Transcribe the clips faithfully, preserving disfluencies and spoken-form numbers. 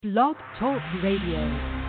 Blog Talk Radio.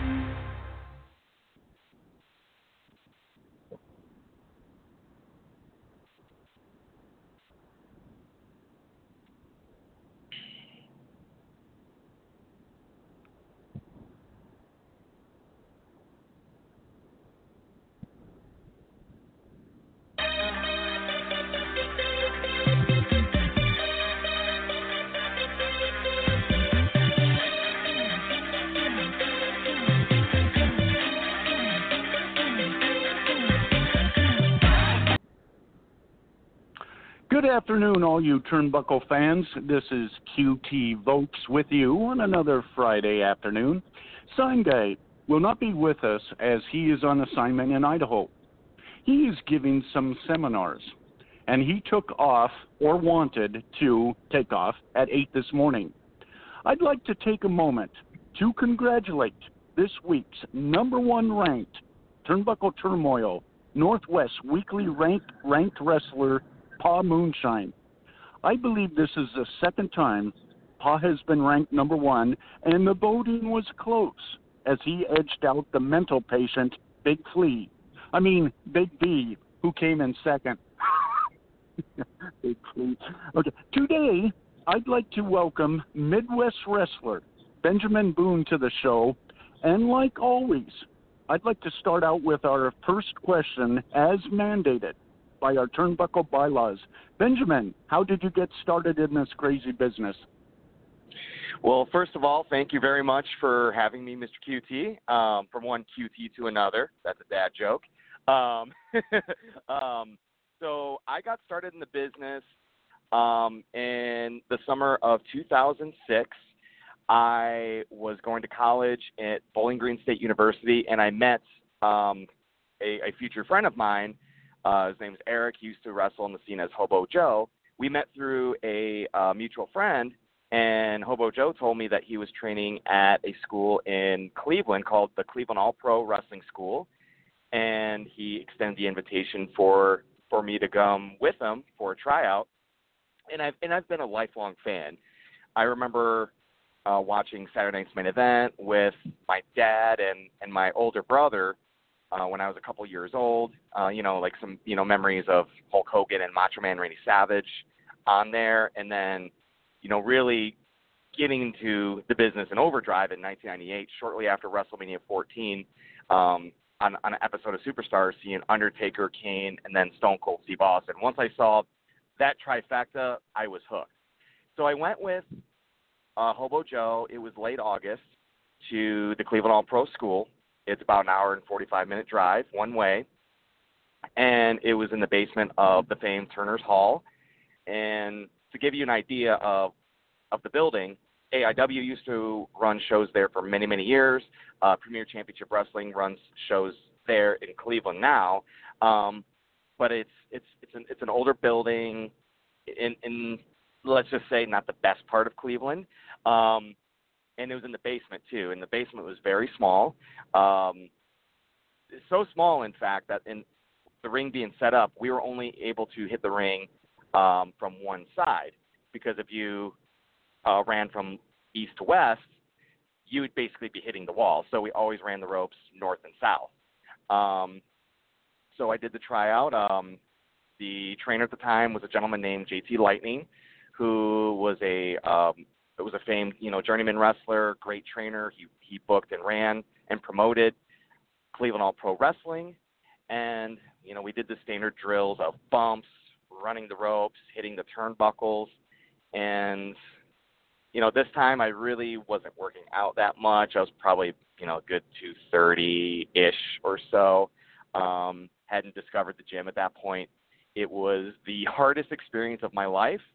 Good afternoon, all you Turnbuckle fans. This is Q T Vokes with you on another Friday afternoon. Sign Guy will not be with us as he is on assignment in Idaho. He is giving some seminars, and he took off, or wanted to take off, at eight this morning. I'd like to take a moment to congratulate this week's number one ranked Turnbuckle Turmoil Northwest Weekly ranked, ranked wrestler, Pa Moonshine. I believe this is the second time Pa has been ranked number one, and the voting was close as he edged out the mental patient, Big Flea. I mean, Big B, who came in second. Big Flea. Okay, today I'd like to welcome Midwest wrestler Benjamin Boone to the show, and like always, I'd like to start out with our first question as mandated by our Turnbuckle bylaws. Benjamin, how did you get started in this crazy business? Well, first of all, thank you very much for having me, Mister Q T. Um, from one Q T to another. That's a dad joke. Um, um, so I got started in the business um, in the summer of two thousand six. I was going to college at Bowling Green State University, and I met um, a, a future friend of mine. Uh, his name is Eric. He used to wrestle in the scene as Hobo Joe. We met through a uh, mutual friend, and Hobo Joe told me that he was training at a school in Cleveland called the Cleveland All-Pro Wrestling School, and he extended the invitation for, for me to come with him for a tryout, and I've, and I've been a lifelong fan. I remember uh, watching Saturday Night's Main Event with my dad and, and my older brother Uh, when I was a couple years old, uh, you know, like some, you know, memories of Hulk Hogan and Macho Man Randy Savage on there. And then, you know, really getting into the business in overdrive in nineteen ninety-eight, shortly after WrestleMania fourteen, um, on, on an episode of Superstars, seeing Undertaker, Kane, and then Stone Cold Steve Austin. Once I saw that trifecta, I was hooked. So I went with uh, Hobo Joe. It was late August to the Cleveland All-Pro School. It's about an hour and forty-five minute drive one way, and it was in the basement of the famed Turner's Hall. And to give you an idea of of the building, A I W used to run shows there for many, many years. Uh, Premier Championship Wrestling runs shows there in Cleveland now, um, but it's it's it's an it's an older building in in let's just say not the best part of Cleveland. Um, And it was in the basement, too. And the basement was very small. Um, so small, in fact, that in the ring being set up, we were only able to hit the ring um, from one side. Because if you uh, ran from east to west, you would basically be hitting the wall. So we always ran the ropes north and south. Um, so I did the tryout. Um, the trainer at the time was a gentleman named J T Lightning, who was a um, – It was a famed, you know, journeyman wrestler, great trainer. He he booked and ran and promoted Cleveland All-Pro Wrestling. And, you know, we did the standard drills of bumps, running the ropes, hitting the turnbuckles. And, you know, this time I really wasn't working out that much. I was probably, you know, a good two thirty-ish or so. Um, hadn't discovered the gym at that point. It was the hardest experience of my life.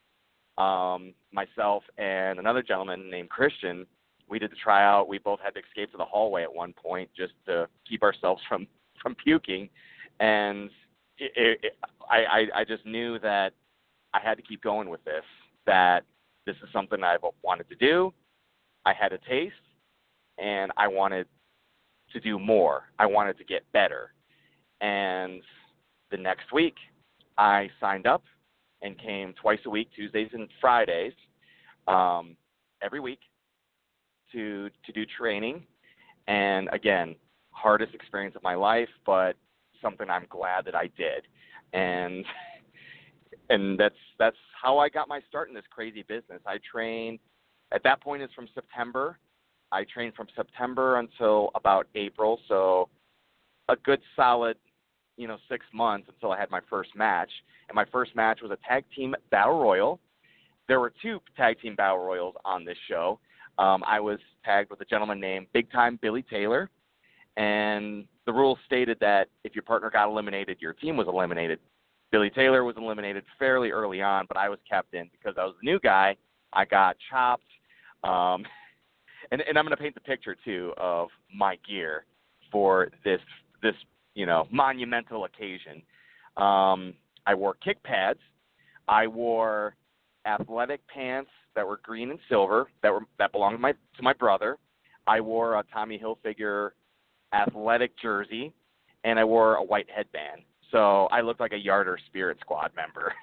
Um, myself and another gentleman named Christian, we did the tryout. We both had to escape to the hallway at one point just to keep ourselves from, from puking. And it, it, it, I, I, I just knew that I had to keep going with this, that this is something I've wanted to do. I had a taste, and I wanted to do more. I wanted to get better. And the next week, I signed up and came twice a week, Tuesdays and Fridays, um, every week, to to do training, and again, hardest experience of my life, but something I'm glad that I did, and and that's that's how I got my start in this crazy business. I trained at that point. It's from September. I trained from September until about April, so a good solid, you know, six months until I had my first match. And my first match was a tag team battle royal. There were two tag team battle royals on this show. Um, I was tagged with a gentleman named Big Time Billy Taylor, and the rules stated that if your partner got eliminated, your team was eliminated. Billy Taylor was eliminated fairly early on, but I was kept in because I was the new guy. I got chopped. Um, and, and I'm going to paint the picture, too, of my gear for this, this you know, monumental occasion. Um, I wore kick pads. I wore athletic pants that were green and silver that were that belonged to my to my brother. I wore a Tommy Hilfiger athletic jersey, and I wore a white headband. So I looked like a Yarder Spirit Squad member.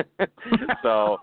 so,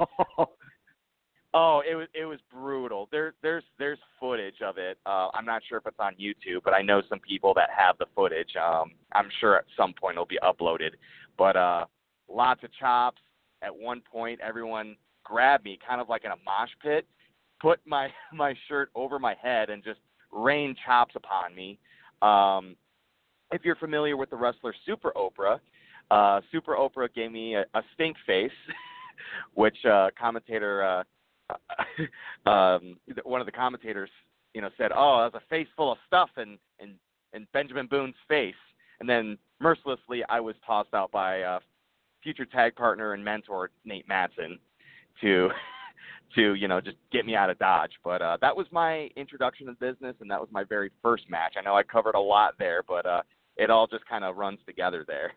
oh, it was it was brutal. There there's there's footage of it. Uh, I'm not sure if it's on YouTube, but I know some people that have the footage. Um, I'm sure at some point it'll be uploaded. But uh, lots of chops. At one point, everyone grabbed me kind of like in a mosh pit, put my, my shirt over my head, and just rained chops upon me. Um, if you're familiar with the wrestler Super Oprah, uh, Super Oprah gave me a, a stink face, which uh, commentator, uh, um, one of the commentators, you know, said, "Oh, that's a face full of stuff in, in, in Benjamin Boone's face." And then mercilessly, I was tossed out by uh, future tag partner and mentor Nate Matson to, to you know, just get me out of Dodge. But uh, that was my introduction to business, and that was my very first match. I know I covered a lot there, but uh, it all just kind of runs together there.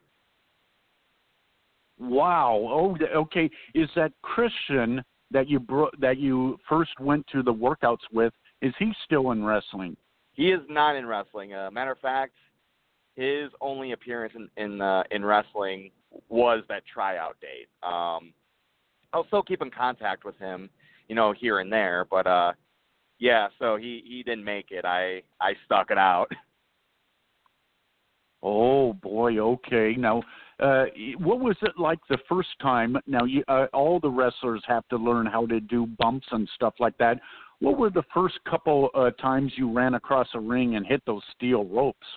Wow. Oh, okay. Is that Christian that you bro- that you first went to the workouts with? Is he still in wrestling? He is not in wrestling. Uh, matter of fact, his only appearance in in, uh, in wrestling was that tryout date. Um, I'll still keep in contact with him, you know, here and there, but uh, yeah. So he, he didn't make it. I I stuck it out. Oh boy. Okay. Now, uh, what was it like the first time? Now, you, uh, all the wrestlers have to learn how to do bumps and stuff like that. What were the first couple uh, times you ran across a ring and hit those steel ropes?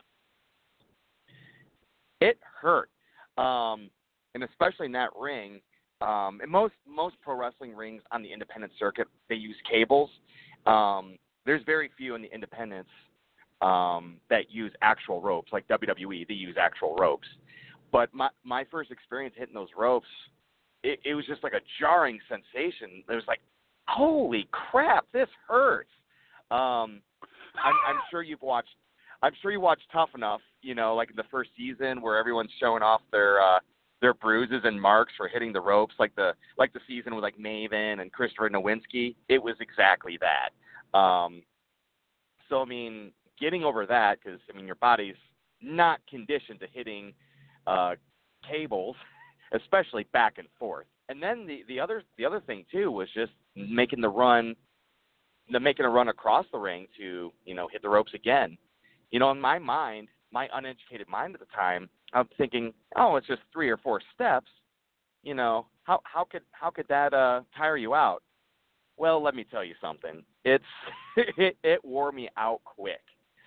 It hurt, um, and especially in that ring. Um, and most most pro wrestling rings on the independent circuit, they use cables. Um, there's very few in the independents um, that use actual ropes, like W W E. They use actual ropes. But my my first experience hitting those ropes, it, it was just like a jarring sensation. It was like, holy crap, this hurts. Um, I'm, I'm sure you've watched. I'm sure you watched Tough Enough, you know, like in the first season where everyone's showing off their uh, their bruises and marks for hitting the ropes, like the like the season with like Maven and Christopher Nowinski. It was exactly that. Um, so I mean, getting over that, because I mean your body's not conditioned to hitting uh, cables, especially back and forth. And then the, the other the other thing too was just making the run, the making a run across the ring to you know hit the ropes again. You know, in my mind, my uneducated mind at the time, I'm thinking, oh, it's just three or four steps. You know, how how could how could that uh, tire you out? Well, let me tell you something. It's it, it wore me out quick.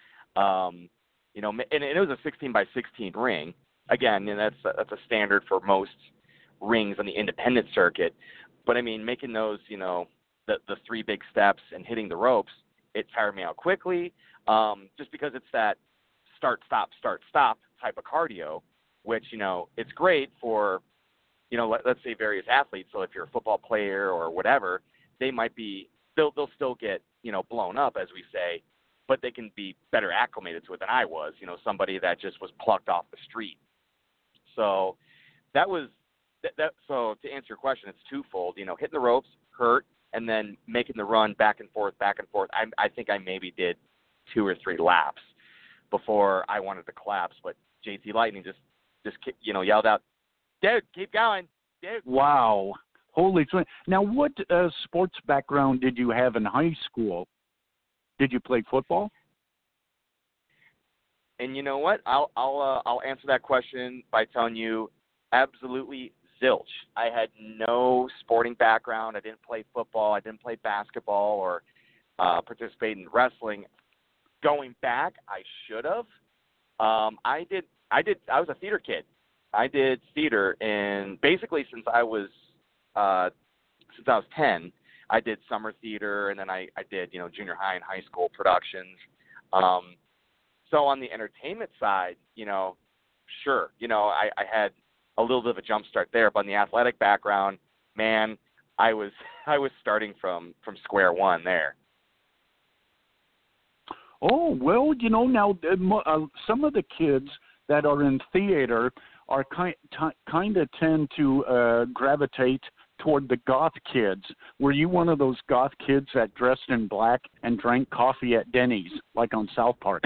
Um, you know, and it was a sixteen by sixteen ring. Again, and that's that's a standard for most rings on the independent circuit. But I mean, making those, you know, the the three big steps and hitting the ropes, it tired me out quickly. Um, just because it's that start, stop, start, stop type of cardio, which, you know, it's great for, you know, let, let's say various athletes. So if you're a football player or whatever, they might be, they'll, they'll still get, you know, blown up, as we say, but they can be better acclimated to it than I was, you know, somebody that just was plucked off the street. So that was, that, that so to answer your question, it's twofold, you know, hitting the ropes hurt, and then making the run back and forth, back and forth. I, I think I maybe did two or three laps before I wanted to collapse, but J T Lightning just, just you know, yelled out, "Dude, keep going, dude." Wow. Holy. Now, what uh, sports background did you have in high school? Did you play football? And you know what? I'll I'll uh, I'll answer that question by telling you absolutely zilch. I had no sporting background. I didn't play football. I didn't play basketball or uh, participate in wrestling. Going back, I should have. Um, I did. I did. I was a theater kid. I did theater, and basically since I was uh, since I was ten, I did summer theater, and then I, I did you know junior high and high school productions. Um, So on the entertainment side, you know, sure, you know, I, I had a little bit of a jump start there, but on the athletic background, man, I was I was starting from, from square one there. Oh, well, you know, now uh, some of the kids that are in theater are kind t- kind of tend to uh, gravitate toward the goth kids. Were you one of those goth kids that dressed in black and drank coffee at Denny's, like on South Park?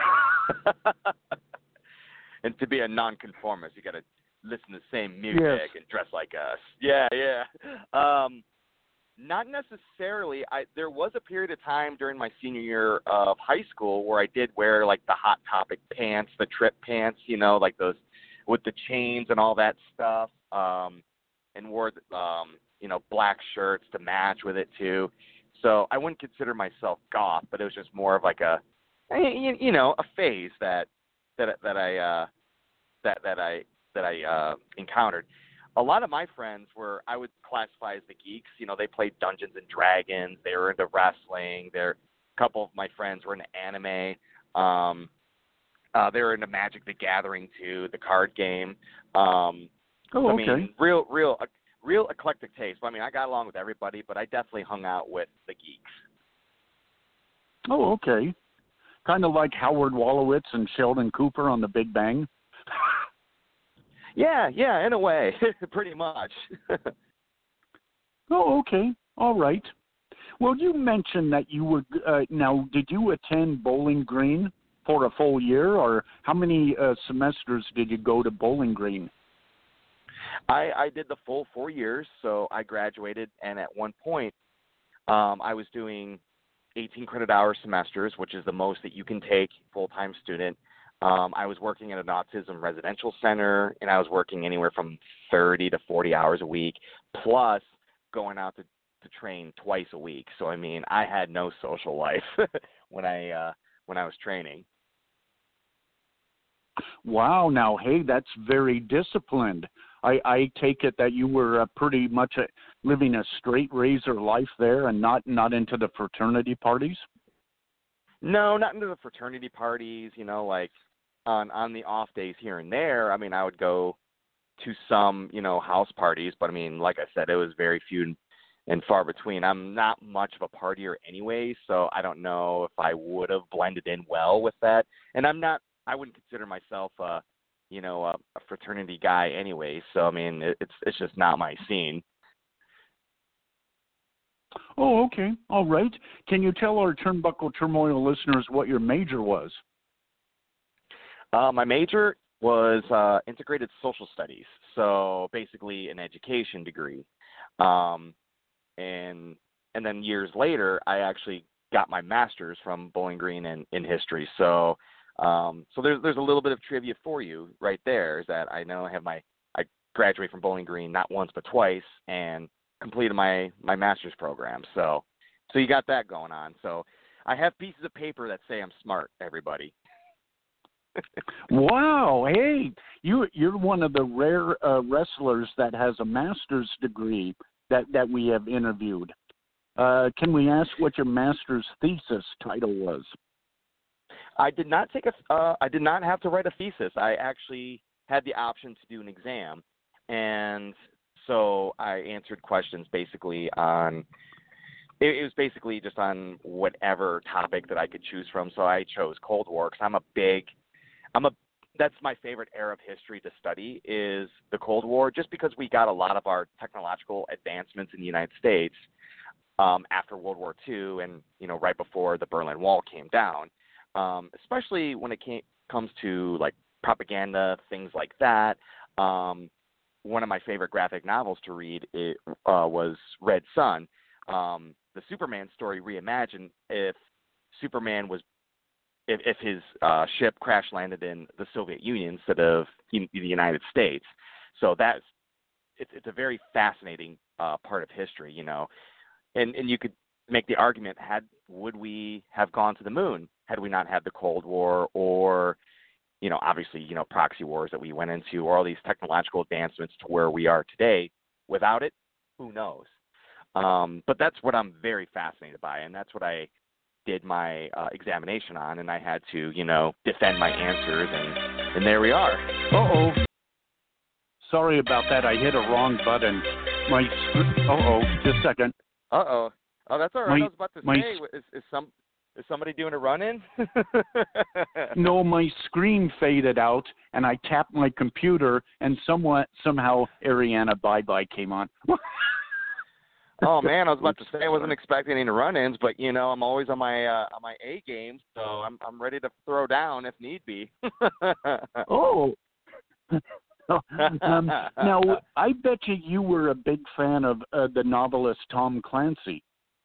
And to be a nonconformist, you got to listen to the same music yes. and dress like us. Yeah, yeah. Um, not necessarily. I there was a period of time during my senior year of high school where I did wear like the Hot Topic pants, the trip pants, you know, like those with the chains and all that stuff, um, and wore um, you know black shirts to match with it too. So I wouldn't consider myself goth, but it was just more of like a you know, a phase that that that I uh, that that I that I uh, encountered. A lot of my friends were I would classify as the geeks. You know, they played Dungeons and Dragons. They were into wrestling. There, a couple of my friends were into anime. Um, uh, they were into Magic the Gathering too, the card game. Um, oh, I okay. mean, real, real, uh, real eclectic taste. I mean, I got along with everybody, but I definitely hung out with the geeks. Oh, okay. Kind of like Howard Wolowitz and Sheldon Cooper on The Big Bang. Yeah, yeah, in a way, pretty much. Oh, okay. All right. Well, you mentioned that you were, uh, now, did you attend Bowling Green for a full year, or how many uh, semesters did you go to Bowling Green? I, I did the full four years, so I graduated, and at one point, um, I was doing eighteen credit hour semesters, which is the most that you can take full-time student. Um, I was working at an autism residential center, and I was working anywhere from thirty to forty hours a week, plus going out to, to train twice a week. So, I mean, I had no social life when I uh, when I was training. Wow. Now, hey, that's very disciplined. I, I take it that you were uh, pretty much a, living a straight razor life there and not, not into the fraternity parties? No, not into the fraternity parties, you know, like on, on the off days here and there. I mean, I would go to some, you know, house parties, but I mean, like I said, it was very few and far between. I'm not much of a partier anyway, so I don't know if I would have blended in well with that. And I'm not, I wouldn't consider myself a, you know, a, a fraternity guy anyway. So, I mean, it, it's it's just not my scene. Oh, okay. All right. Can you tell our Turnbuckle Turmoil listeners what your major was? Uh, my major was uh, integrated social studies, so basically an education degree. Um, and and then years later, I actually got my master's from Bowling Green in, in history. So um, so there's there's a little bit of trivia for you right there. Is that I know I have my I graduated from Bowling Green not once but twice, and completed my, my master's program. So so you got that going on. So I have pieces of paper that say I'm smart, everybody. Wow. Hey, you, you're one of the rare uh, wrestlers that has a master's degree that, that we have interviewed. Uh, can we ask what your master's thesis title was? I did not take a, uh, I did not have to write a thesis. I actually had the option to do an exam. And so I answered questions basically on, it, it was basically just on whatever topic that I could choose from. So I chose Cold War because I'm a big, I'm a, that's my favorite era of history to study is the Cold War, just because we got a lot of our technological advancements in the United States um, after World War Two and, you know, right before the Berlin Wall came down, um, especially when it came, comes to like propaganda, things like that. Um, one of my favorite graphic novels to read it, uh, was Red Son, um, the Superman story reimagined. If Superman was, if, if his uh, ship crash landed in the Soviet Union instead of in the United States. So that's it's it's a very fascinating uh, part of history, you know, and and you could make the argument: had would we have gone to the moon had we not had the Cold War, or you know, obviously, you know, proxy wars that we went into, or all these technological advancements to where we are today. Without it, who knows? Um, but that's what I'm very fascinated by, and that's what I did my uh, examination on, and I had to, you know, defend my answers, and, and there we are. Uh-oh. Sorry about that. I hit a wrong button. My sc- Uh-oh. Just a second. Uh-oh. Oh, that's all right. My, I was about to my, say, is, is some is somebody doing a run-in? No, my screen faded out, and I tapped my computer, and somewhat somehow Ariana Bye-Bye came on. Oh man, I was about to say I wasn't expecting any run-ins, but you know I'm always on my uh, on my A game, so I'm I'm ready to throw down if need be. Oh. um, now I bet you you were a big fan of uh, the novelist Tom Clancy.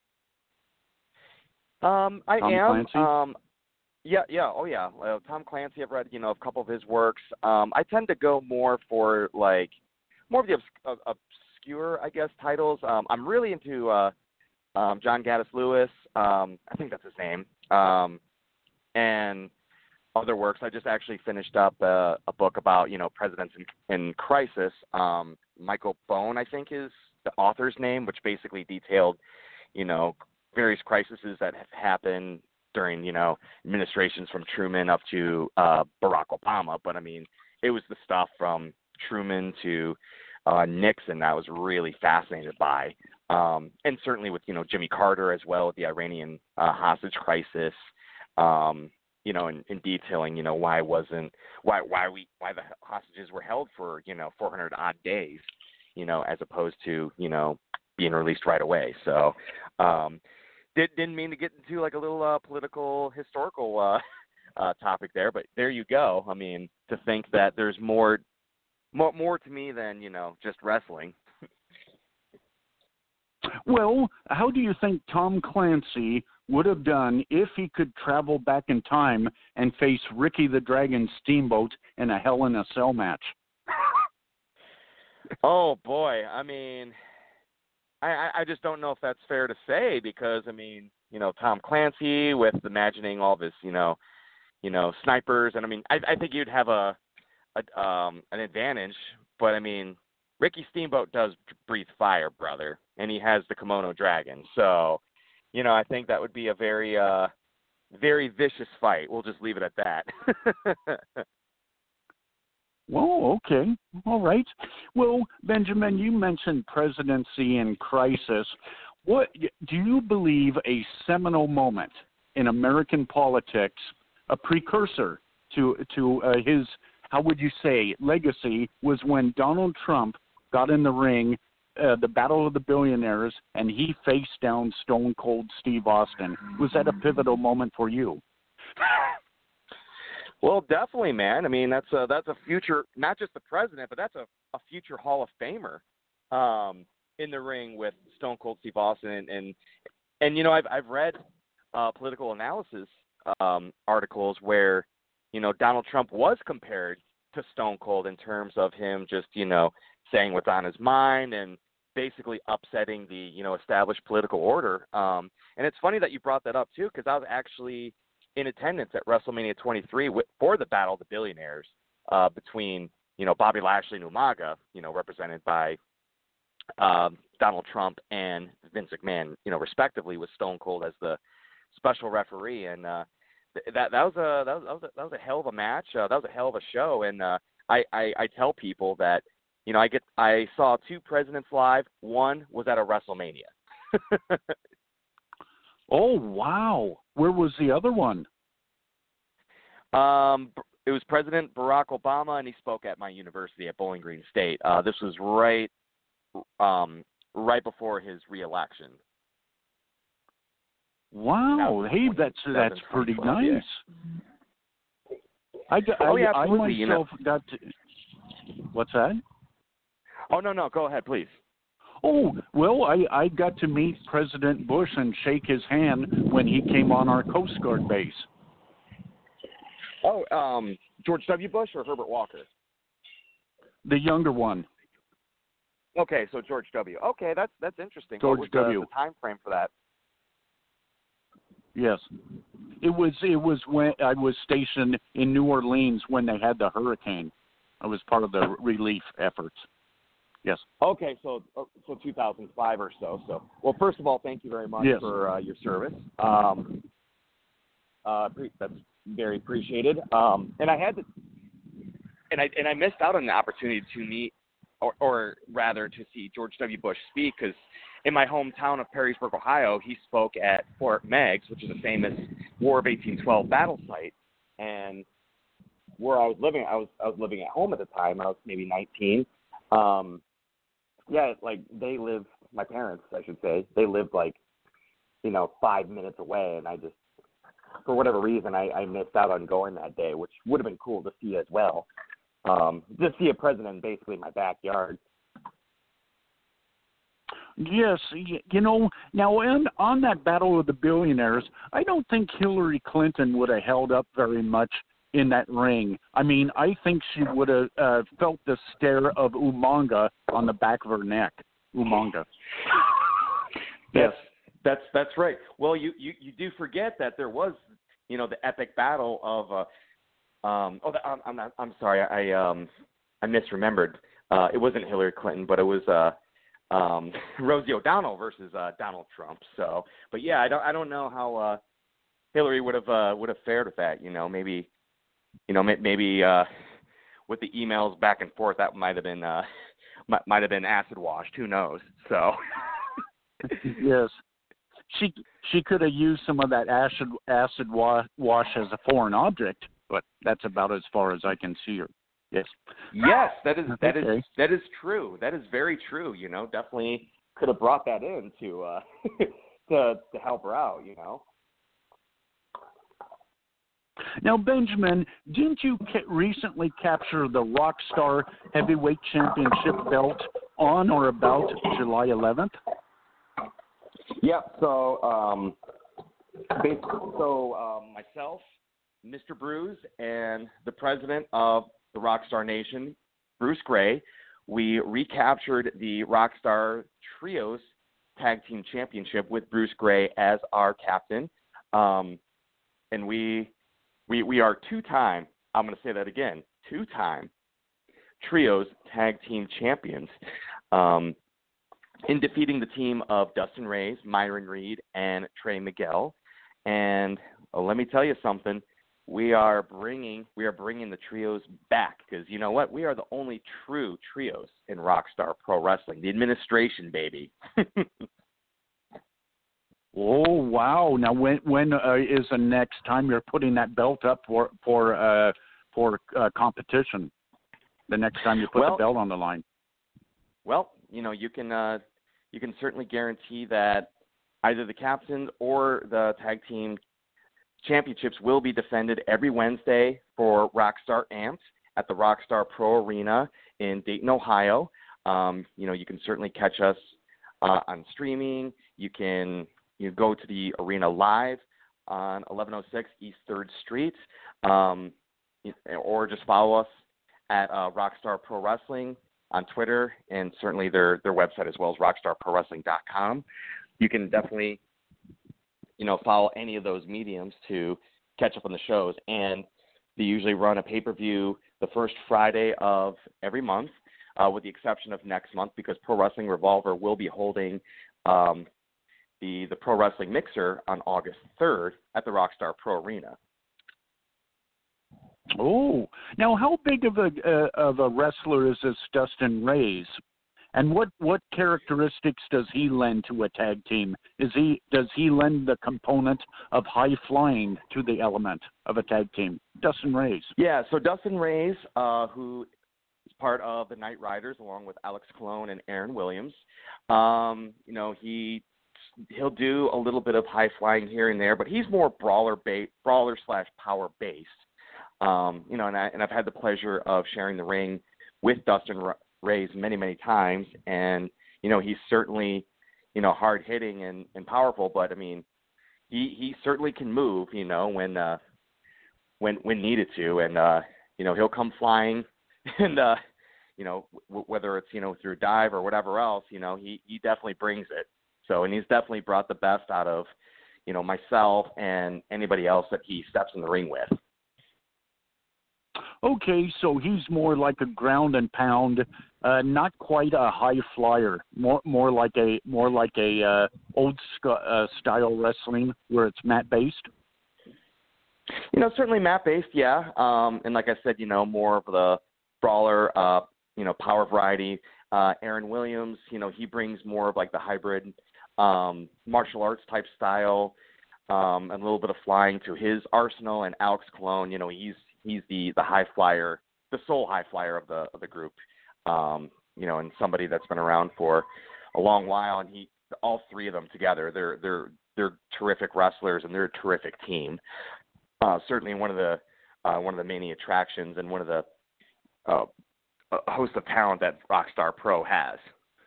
Um, I Tom am. Clancy? Um, yeah, yeah, oh yeah. Uh, Tom Clancy. I've read you know a couple of his works. Um, I tend to go more for like more of the obs- uh, obscure, I guess, titles. Um, I'm really into uh, um, John Gaddis Lewis. Um, I think that's his name. Um, and other works. I just actually finished up a, a book about you know presidents in, in crisis. Um, Michael Bone, I think, is the author's name, which basically detailed you know various crises that have happened during you know administrations from Truman up to uh, Barack Obama. But I mean, it was the stuff from Truman to uh, Nixon that I was really fascinated by, um, and certainly with you know Jimmy Carter as well with the Iranian uh, hostage crisis. Um, you know, in, in detailing, you know, why wasn't why why we why the hostages were held for you know four hundred odd days, you know, as opposed to you know being released right away. So, um, did, didn't mean to get into like a little uh, political historical uh, uh, topic there, but there you go. I mean, to think that there's more more more to me than you know just wrestling. Well, how do you think Tom Clancy would have done if he could travel back in time and face Ricky the Dragon Steamboat in a Hell in a Cell match? Oh boy, I mean, I, I just don't know if that's fair to say because I mean, you know, Tom Clancy with imagining all this, you know, you know, snipers, and I mean, I, I think you'd have a, a um an advantage, but I mean, Ricky Steamboat does breathe fire, brother, and he has the Kimono Dragon. So, you know, I think that would be a very, uh, very vicious fight. We'll just leave it at that. Well, okay. All right. Well, Benjamin, you mentioned presidency in crisis. What do you believe a seminal moment in American politics, a precursor to to uh, his, how would you say, legacy, was when Donald Trump got in the ring, uh, the Battle of the Billionaires, and he faced down Stone Cold Steve Austin? Was that a pivotal moment for you? Well, definitely, man. I mean, that's a, that's a future, not just the president, but that's a, a future Hall of Famer um, in the ring with Stone Cold Steve Austin. And, and, and you know, I've, I've read uh, political analysis um, articles where, you know, Donald Trump was compared to Stone Cold in terms of him just, you know, saying what's on his mind and basically upsetting the, you know, established political order. Um, and it's funny that you brought that up, too, because I was actually in attendance at WrestleMania twenty-three for the Battle of the Billionaires uh, between, you know, Bobby Lashley and Umaga, you know, represented by um, Donald Trump and Vince McMahon, you know, respectively, with Stone Cold as the special referee. And uh, th- that that was a that was, that was a that was a hell of a match. Uh, that was a hell of a show. And uh, I, I I tell people that, you know, I get I saw two presidents live. One was at a WrestleMania. Oh, wow. Where was the other one? Um, it was President Barack Obama, and he spoke at my university at Bowling Green State. Uh, this was right, um, right before his reelection. Wow. Hey, that's that's pretty nice. Yeah. I, got, oh, yeah, I, I absolutely. myself You know. got to. What's that? Oh no, no. Go ahead, please. Oh, well, I, I got to meet President Bush and shake his hand when he came on our Coast Guard base. Oh, um, George W. Bush or Herbert Walker? The younger one. Okay, so George W. Okay, that's that's interesting. George what was W. The, the time frame for that? Yes. It was it was when I was stationed in New Orleans when they had the hurricane. I was part of the relief efforts. Yes. Okay, so so two thousand five or so. So, well, first of all, thank you very much yes. for uh, your service. Um, uh, pre- that's very appreciated. Um, and I had to, and I and I missed out on the opportunity to meet, or, or rather, to see George W. Bush speak, because in my hometown of Perrysburg, Ohio, he spoke at Fort Meigs, which is a famous War of eighteen twelve battle site, and where I was living, I was I was living at home at the time. I was maybe nineteen. Um, yeah, like they lived, my parents, I should say, they lived like, you know, five minutes away, and I just, for whatever reason, I, I missed out on going that day, which would have been cool to see as well. Um, just see a president basically in my backyard. Yes, you know, now on, on that Battle of the Billionaires, I don't think Hillary Clinton would have held up very much in that ring. I mean, I think she would have uh, felt the stare of Umaga on the back of her neck. Umaga. Yes, that's that's right. Well, you, you, you do forget that there was, you know, the epic battle of. Uh, um, oh, I'm I'm, not, I'm sorry, I um I misremembered. Uh, it wasn't Hillary Clinton, but it was uh, um, Rosie O'Donnell versus uh, Donald Trump. So, but yeah, I don't I don't know how uh, Hillary would have uh, would have fared with that. You know, maybe. You know, maybe uh, with the emails back and forth, that might have been uh, might, might have been acid washed. Who knows? So, yes, she she could have used some of that acid acid wa- wash as a foreign object, but that's about as far as I can see her. Yes. Yes, that is that okay. is that is true. That is very true. You know, definitely could have brought that in to uh, to to help her out. You know. Now, Benjamin, didn't you ca- recently capture the Rockstar Heavyweight Championship belt on or about July eleventh? Yep. So, um, basically, so um, myself, Mister Bruce, and the president of the Rockstar Nation, Bruce Gray, we recaptured the Rockstar Trios Tag Team Championship with Bruce Gray as our captain, um, and we. We we are two-time, I'm going to say that again, two-time Trios Tag Team Champions um, in defeating the team of Dustin Reyes, Myron Reed, and Trey Miguel. And uh, let me tell you something, we are bringing we are bringing the Trios back because you know what? We are the only true Trios in Rockstar Pro Wrestling, the administration, baby. Oh wow! Now, when when uh, is the next time you're putting that belt up for for uh, for uh, competition? The next time you put well, the belt on the line. Well, you know, you can uh, you can certainly guarantee that either the captains or the tag team championships will be defended every Wednesday for Rockstar Amped at the Rockstar Pro Arena in Dayton, Ohio. Um, you know, you can certainly catch us uh, on streaming. You can You go to the arena live on eleven oh six East third Street, um, or just follow us at uh, Rockstar Pro Wrestling on Twitter, and certainly their their website as well as rockstar pro wrestling dot com. You can definitely, you know, follow any of those mediums to catch up on the shows. And they usually run a pay-per-view the first Friday of every month, uh, with the exception of next month, because Pro Wrestling Revolver will be holding um, the, the Pro Wrestling Mixer on August third at the Rockstar Pro Arena. Oh, now how big of a uh, of a wrestler is this Dustin Reyes, and what, what characteristics does he lend to a tag team? Is he does he lend the component of high flying to the element of a tag team? Dustin Reyes. Yeah, so Dustin Reyes, uh, who is part of the Night Riders along with Alex Colon and Aaron Williams, um, you know he he'll do a little bit of high flying here and there, but he's more brawler ba- brawler slash power based. Um, you know, and, I, and I've had the pleasure of sharing the ring with Dustin Reyes many, many times. And, you know, he's certainly, you know, hard hitting and, and powerful, but I mean, he, he certainly can move, you know, when, uh, when, when needed to. And, uh, you know, he'll come flying and, uh, you know, w- whether it's, you know, through dive or whatever else, you know, he, he definitely brings it. So, and he's definitely brought the best out of, you know, myself and anybody else that he steps in the ring with. Okay, so he's more like a ground and pound, uh, not quite a high flyer, more more like a more like a uh, old sc- uh, style wrestling where it's mat based. You know, certainly mat based, yeah. Um, and like I said, you know, more of the brawler, uh, you know, power variety. Uh, Aaron Williams, you know, he brings more of like the hybrid um, martial arts type style, um, and a little bit of flying to his arsenal. And Alex Colon, you know, he's he's the, the high flyer, the sole high flyer of the of the group, um, you know, and somebody that's been around for a long while. And he, all three of them together, they're they're they're terrific wrestlers and they're a terrific team. Uh, certainly one of the uh, one of the main attractions and one of the uh, a host of talent that Rockstar Pro has.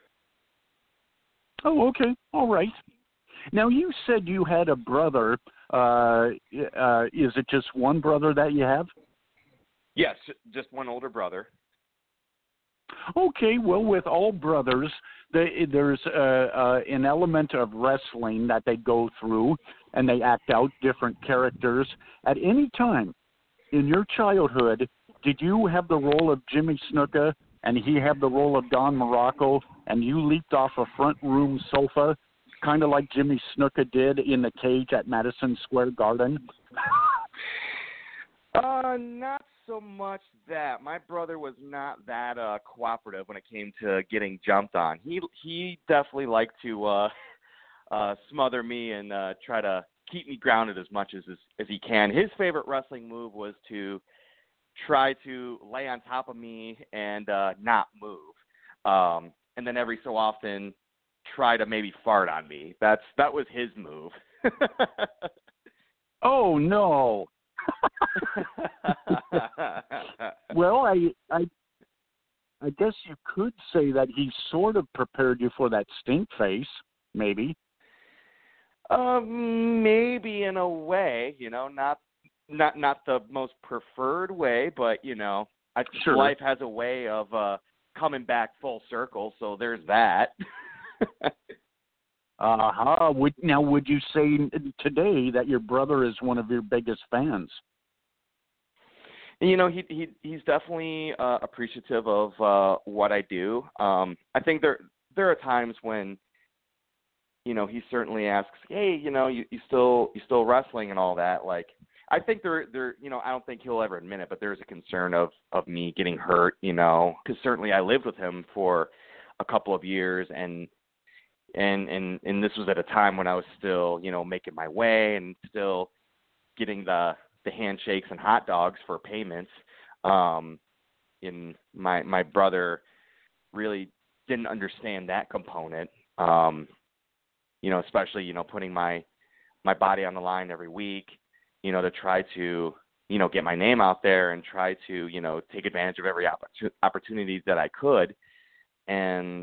Oh, okay, all right. Now you said you had a brother. Uh, uh, is it just one brother that you have? Yes, just one older brother. Okay, well, with all brothers, they, there's uh, uh, an element of wrestling that they go through, and they act out different characters. At any time in your childhood, did you have the role of Jimmy Snuka, and he had the role of Don Morocco, and you leaped off a front room sofa, kind of like Jimmy Snuka did in the cage at Madison Square Garden? Uh, not so much that. My brother was not that uh, cooperative when it came to getting jumped on. He he definitely liked to uh, uh, smother me and uh, try to keep me grounded as much as, as as he can. His favorite wrestling move was to try to lay on top of me and uh, not move, um, and then every so often try to maybe fart on me. That's that was his move. Oh no. Well, I, I, I guess you could say that he sort of prepared you for that stink face, maybe. Um, maybe in a way, you know, not not not the most preferred way, but you know, I think Sure. life has a way of uh, coming back full circle. So there's that. Uh-huh. Would, now, would you say today that your brother is one of your biggest fans? You know, he he he's definitely uh, appreciative of uh, what I do. Um, I think there there are times when, you know, he certainly asks, "Hey, you know, you, you still you still wrestling and all that." Like, I think there there you know, I don't think he'll ever admit it, but there's a concern of of me getting hurt. You know, because certainly I lived with him for a couple of years, and and and and this was at a time when I was still, you know, making my way and still getting the the handshakes and hot dogs for payments. Um, and my my brother really didn't understand that component. Um, you know, especially, you know, putting my my body on the line every week, you know, to try to, you know, get my name out there and try to, you know, take advantage of every opportu- opportunity that I could. And,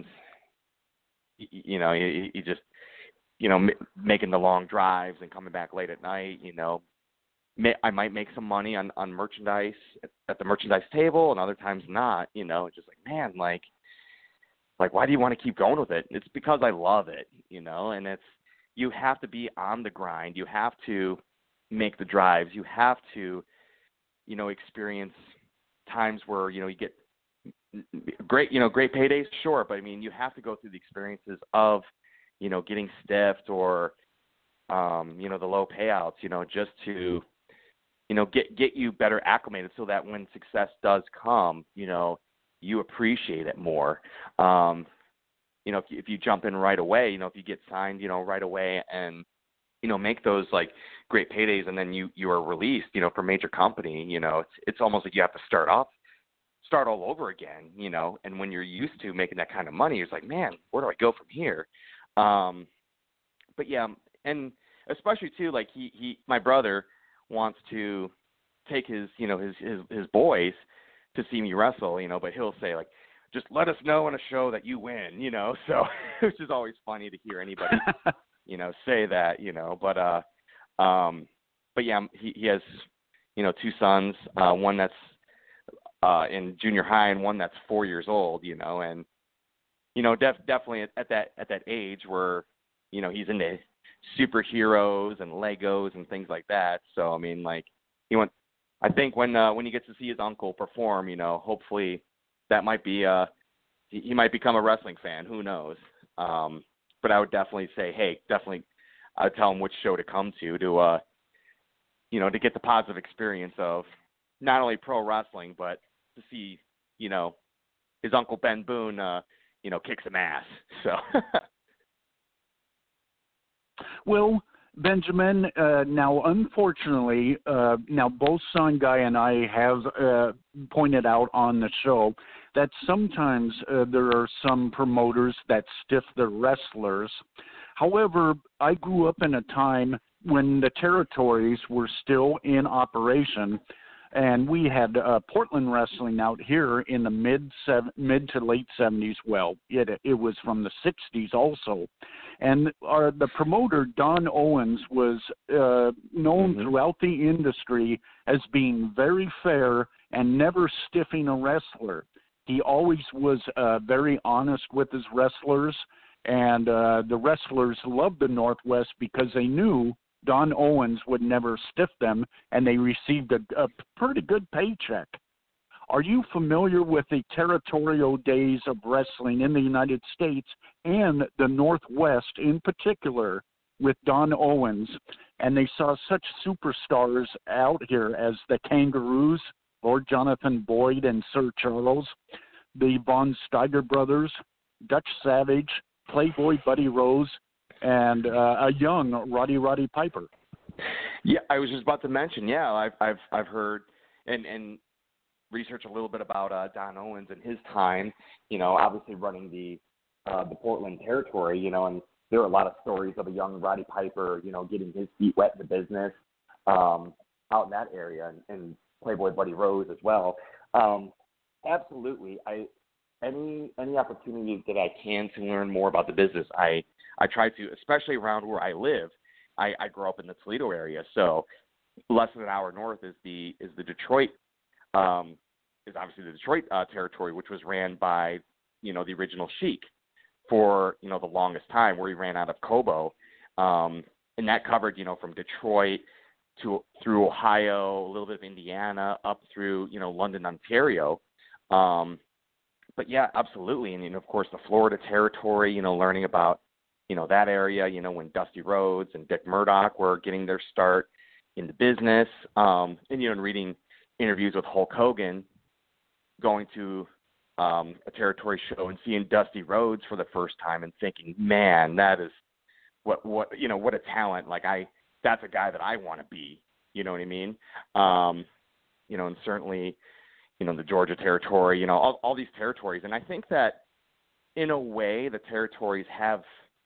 you know, he, he just, you know, m- making the long drives and coming back late at night, you know, may, I might make some money on, on merchandise at, at the merchandise table, and other times not, you know, just like, man, like, like, why do you want to keep going with it? It's because I love it, you know, and it's, you have to be on the grind. You have to make the drives. You have to, you know, experience times where, you know, you get great, you know, great paydays, sure. But I mean, you have to go through the experiences of, you know, getting stiffed or, um, you know, the low payouts, you know, just to, you know, get, get you better acclimated so that when success does come, you know, you appreciate it more. Um, you know, if you, if you jump in right away, you know, if you get signed, you know, right away and, you know, make those like great paydays and then you, you are released, you know, from major company, you know, it's, it's almost like you have to start off, start all over again, you know, and when you're used to making that kind of money, it's like, man, where do I go from here? Um, but yeah, and especially too, like he, he, my brother wants to take his, you know, his, his, his boys to see me wrestle, you know, but he'll say like, just let us know on a show that you win, you know. So it's just always funny to hear anybody, you know, say that, you know. But uh, um, but yeah, he he has, you know, two sons, uh, one that's uh in junior high and one that's four years old, you know, and you know, def- definitely at, at that at that age where, you know, he's into superheroes and Legos and things like that. So I mean, like he went. I think when uh, when he gets to see his uncle perform, you know, hopefully that might be uh he, he might become a wrestling fan. Who knows? Um, but I would definitely say, hey, definitely, I'd tell him which show to come to to uh you know to get the positive experience of not only pro wrestling but to see, you know, his uncle Ben Boone uh you know kick some ass. So. Well, Benjamin, uh, now unfortunately, uh, now both Son Guy and I have uh, pointed out on the show that sometimes uh, there are some promoters that stiff their wrestlers. However, I grew up in a time when the territories were still in operation, and we had uh, Portland wrestling out here in the mid seven, mid to late seventies. Well, it it was from the sixties also, and our, the promoter Don Owens was uh, known mm-hmm. throughout the industry as being very fair and never stiffing a wrestler. He always was uh, very honest with his wrestlers, and uh, the wrestlers loved the Northwest because they knew Don Owens would never stiff them, and they received a, a pretty good paycheck. Are you familiar with the territorial days of wrestling in the United States and the Northwest in particular with Don Owens? And they saw such superstars out here as the Kangaroos, Lord Jonathan Boyd and Sir Charles, the Von Steiger brothers, Dutch Savage, Playboy Buddy Rose, and uh, a young Roddy Roddy Piper. Yeah, I was just about to mention. Yeah, I've I've I've heard and and researched a little bit about uh, Don Owens and his time. You know, obviously running the uh, the Portland territory. You know, and there are a lot of stories of a young Roddy Piper, you know, getting his feet wet in the business um, out in that area, and, and Playboy Buddy Rose as well. Um, absolutely, I any any opportunity that I can to learn more about the business, I. I try to, especially around where I live. I, I grew up in the Toledo area, so less than an hour north is the is the Detroit um, is obviously the Detroit uh, territory, which was ran by, you know, the original Sheik for, you know, the longest time, where he ran out of Cobo, um, and that covered, you know, from Detroit to through Ohio, a little bit of Indiana, up through, you know, London, Ontario. Um, but yeah, absolutely, and you know, of course, the Florida territory. You know, learning about, you know, that area, you know, when Dusty Rhodes and Dick Murdoch were getting their start in the business, um, and, you know, and reading interviews with Hulk Hogan, going to um, a territory show and seeing Dusty Rhodes for the first time and thinking, man, that is what, what, you know, what a talent. Like I, that's a guy that I want to be, you know what I mean? Um, you know, and certainly, you know, the Georgia territory, you know, all, all these territories. And I think that in a way the territories have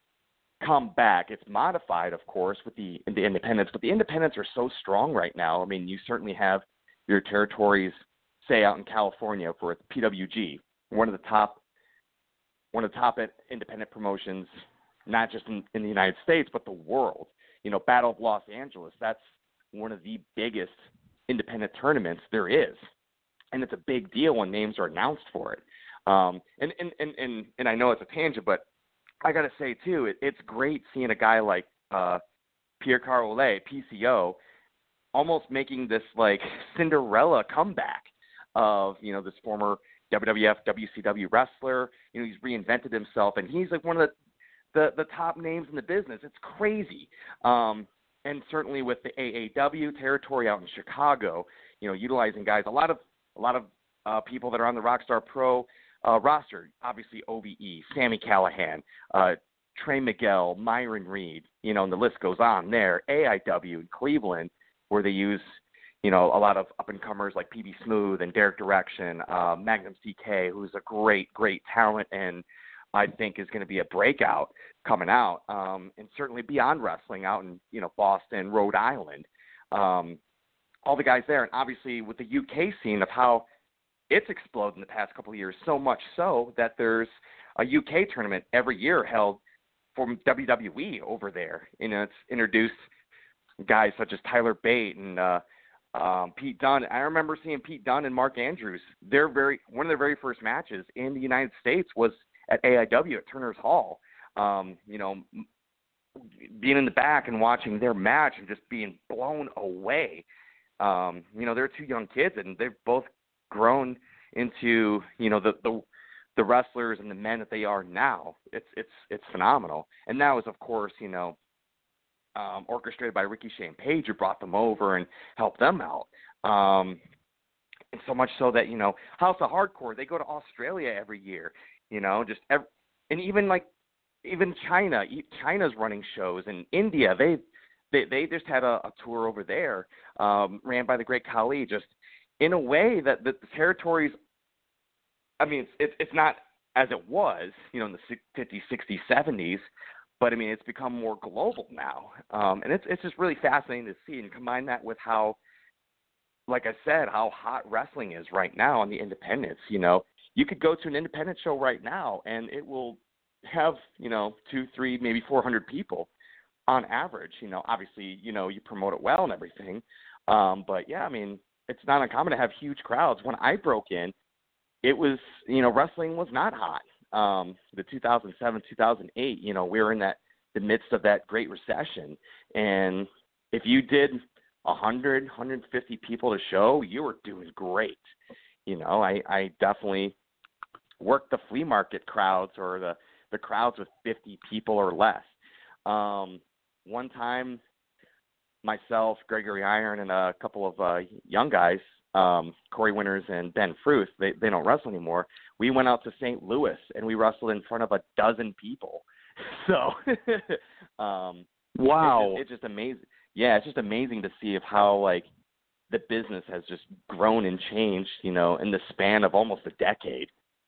come back. It's modified, of course, with the the independents, but the independents are so strong right now. I mean, you certainly have your territories, say out in California for P W G, one of the top one of the top independent promotions, not just in, in the United States, but the world. You know, Battle of Los Angeles, that's one of the biggest independent tournaments there is. And it's a big deal when names are announced for it. Um, and, and, and, and, and I know it's a tangent, but I got to say, too, it, it's great seeing a guy like uh, Pierre Carole, P C O, almost making this, like, Cinderella comeback of, you know, this former W W F, W C W wrestler. You know, he's reinvented himself, and he's, like, one of the, the, the top names in the business. It's crazy. Um, and certainly with the A A W territory out in Chicago, you know, utilizing guys, a lot of a lot of uh, people that are on the Rockstar Pro Uh, roster, obviously O V E, Sammy Callahan, uh, Trey Miguel, Myron Reed, you know, and the list goes on there. A I W in Cleveland, where they use, you know, a lot of up-and-comers like P B Smooth and Derek Direction, uh, Magnum C K, who's a great, great talent and I think is going to be a breakout coming out. Um, and certainly Beyond Wrestling out in, you know, Boston, Rhode Island. Um, all the guys there. And obviously with the U K scene of how it's exploded in the past couple of years, so much so that there's a U K tournament every year held from W W E over there. You know, it's introduced guys such as Tyler Bate and uh, um, Pete Dunne. I remember seeing Pete Dunne and Mark Andrews. Their very one of their very first matches in the United States was at A I W at Turner's Hall. Um, you know, being in the back and watching their match and just being blown away. Um, you know, they're two young kids, and they've both grown into, you know, the, the the wrestlers and the men that they are now. It's it's it's phenomenal. And that was, of course, you know, um, orchestrated by Ricky Shane Page, who brought them over and helped them out. Um, and so much so that, you know, House of Hardcore, they go to Australia every year. You know, just every, and even like even China, China's running shows, and India, they they they just had a, a tour over there, um, ran by the great Khali, just in a way that, that the territories, I mean, it's, it's it's not as it was, you know, in the fifties, sixties, seventies, but I mean, it's become more global now, um, and it's it's just really fascinating to see, and combine that with how, like I said, how hot wrestling is right now on the independents. You know, you could go to an independent show right now, and it will have, you know, two, three, maybe four hundred people on average. You know, obviously, you know, you promote it well and everything, um, but yeah, I mean, it's not uncommon to have huge crowds. When I broke in, it was, you know, wrestling was not hot. Um, the two thousand seven, two thousand eight, you know, we were in that the midst of that Great Recession, and if you did one hundred, one hundred fifty people to show, you were doing great. You know, I, I definitely worked the flea market crowds, or the, the crowds with fifty people or less. Um, one time, myself, Gregory Iron, and a couple of uh, young guys, um, Corey Winters and Ben Fruth, they, they don't wrestle anymore. We went out to Saint Louis, and we wrestled in front of a dozen people. So, um, wow. It's, it's just amazing. Yeah, it's just amazing to see of how, like, the business has just grown and changed, you know, in the span of almost a decade.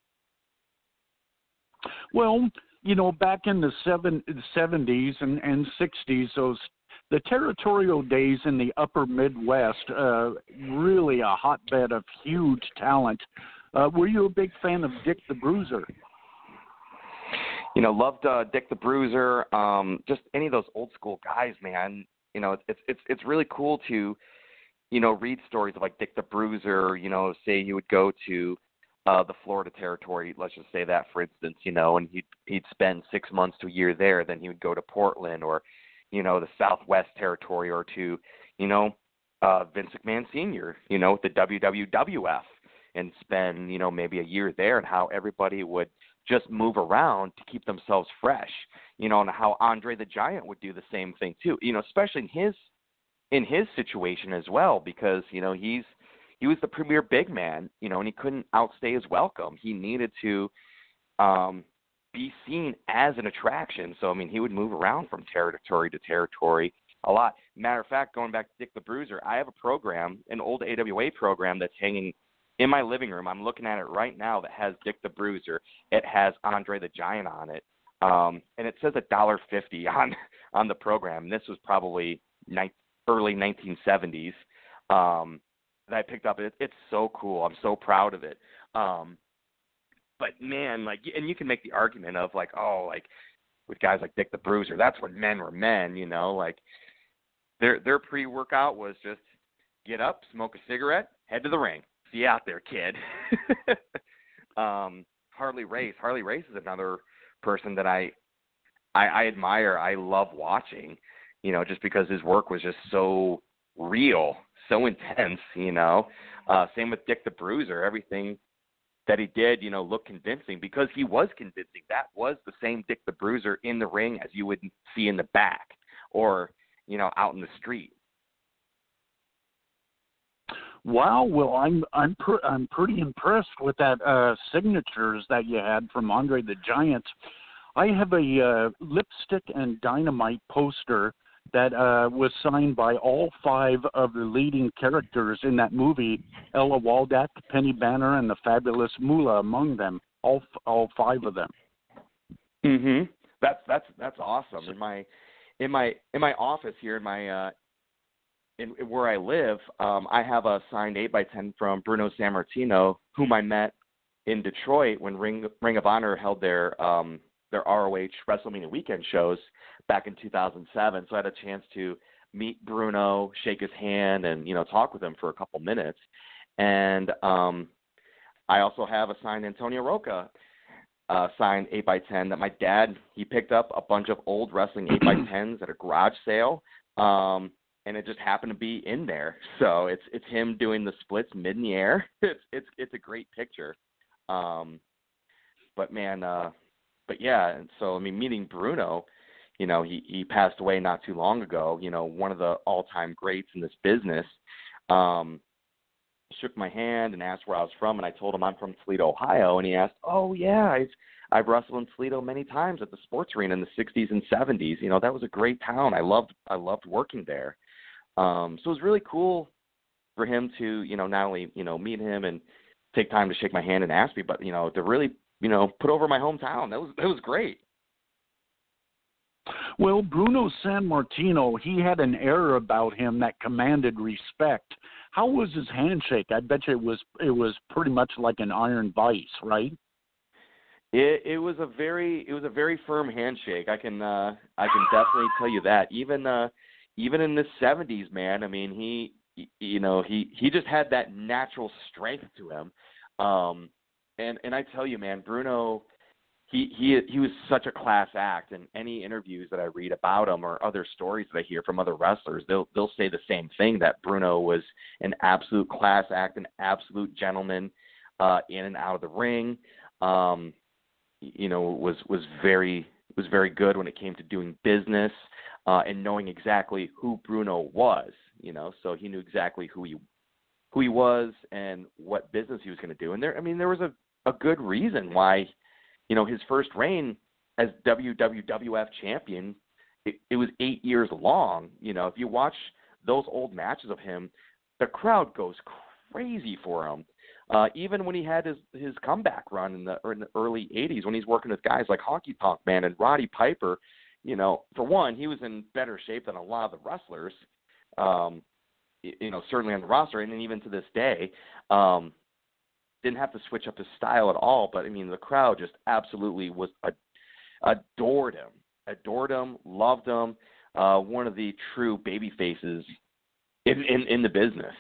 Well, you know, back in the seven, seventies and, and sixties, those the territorial days in the upper Midwest, uh, really a hotbed of huge talent. Uh, were you a big fan of Dick the Bruiser? You know, loved uh, Dick the Bruiser. Um, just any of those old school guys, man. You know, it's it's it's really cool to, you know, read stories of like Dick the Bruiser. You know, say you would go to uh, the Florida territory. Let's just say that, for instance. You know, and he'd he'd spend six months to a year there. Then he would go to Portland, or, you know, the Southwest territory, or to, you know, uh, Vince McMahon Senior, you know, with the W W F, and spend, you know, maybe a year there, and how everybody would just move around to keep themselves fresh, you know, and how Andre the Giant would do the same thing too, you know, especially in his, in his situation as well, because, you know, he's, he was the premier big man, you know, and he couldn't outstay his welcome. He needed to, um, be seen as an attraction. So, I mean, he would move around from territory to territory a lot. Matter of fact, going back to Dick the Bruiser, I have a program, an old A W A program that's hanging in my living room. I'm looking at it right now that has Dick the Bruiser. It has Andre the Giant on it. Um, and it says one dollar fifty on, on the program. And this was probably ni- early nineteen seventies um, that I picked up. It, it's so cool. I'm so proud of it. Um, But man, like, and you can make the argument of like, oh, like with guys like Dick the Bruiser, that's when men were men, you know, like their their pre-workout was just get up, smoke a cigarette, head to the ring. See you out there, kid. um, Harley Race, Harley Race is another person that I, I I admire. I love watching, you know, just because his work was just so real, so intense, you know. Uh, same with Dick the Bruiser, everything that he did, you know, look convincing because he was convincing. That was the same Dick the Bruiser in the ring as you would see in the back or, you know, out in the street. Wow, well, I'm I'm pr- I'm pretty impressed with that uh, signatures that you had from Andre the Giant. I have a uh, Lipstick and Dynamite poster that uh, was signed by all five of the leading characters in that movie, Ella Waldeck, Penny Banner, and the Fabulous Moolah among them, all all five of them. Mhm. That's that's that's awesome. In my in my in my office here in my uh, in, where I live, um, I have a signed eight by ten from Bruno Sammartino, whom I met in Detroit when Ring, Ring of Honor held their um, their R O H WrestleMania weekend shows back in two thousand seven. So I had a chance to meet Bruno, shake his hand, and, you know, talk with him for a couple minutes. And um, I also have a signed Antonio Rocca uh, signed eight by ten that my dad, he picked up a bunch of old wrestling eight by tens at a garage sale. Um, and it just happened to be in there. So it's it's him doing the splits mid in the air. It's it's it's a great picture. Um, but man, uh, but yeah, and so I mean, meeting Bruno, you know, he he passed away not too long ago. You know, one of the all-time greats in this business. Um, shook my hand and asked where I was from, and I told him I'm from Toledo, Ohio, and he asked, "Oh yeah, I've I've wrestled in Toledo many times at the sports arena in the sixties and seventies. You know, that was a great town. I loved I loved working there." Um, so it was really cool for him to, you know, not only, you know, meet him and take time to shake my hand and ask me, but, you know, to really, you know, put over my hometown. That was that was great. Well, Bruno Sammartino, he had an air about him that commanded respect. How was his handshake? I bet you it was it was pretty much like an iron vice, right? It, it was a very it was a very firm handshake. I can uh, I can definitely tell you that. Even uh, even in the seventies, man. I mean, he you know he, he just had that natural strength to him. Um, and and I tell you, man, Bruno, he he he was such a class act. And any interviews that I read about him or other stories that I hear from other wrestlers, they'll they'll say the same thing, that Bruno was an absolute class act, an absolute gentleman, uh, in and out of the ring. Um, you know, was was very was very good when it came to doing business, uh, and knowing exactly who Bruno was. You know, so he knew exactly who he who he was and what business he was going to do. And there, I mean, there was a, a good reason why, you know, his first reign as W W F champion, it, it was eight years long. You know, if you watch those old matches of him, the crowd goes crazy for him. Uh, even when he had his, his comeback run in the, or in the early eighties, when he's working with guys like Honky Tonk Man and Roddy Piper, you know, for one, he was in better shape than a lot of the wrestlers, um, you know, certainly on the roster, and then even to this day, um, didn't have to switch up his style at all. But, I mean, the crowd just absolutely was uh, adored him, adored him, loved him, uh, one of the true baby faces in, in, in the business.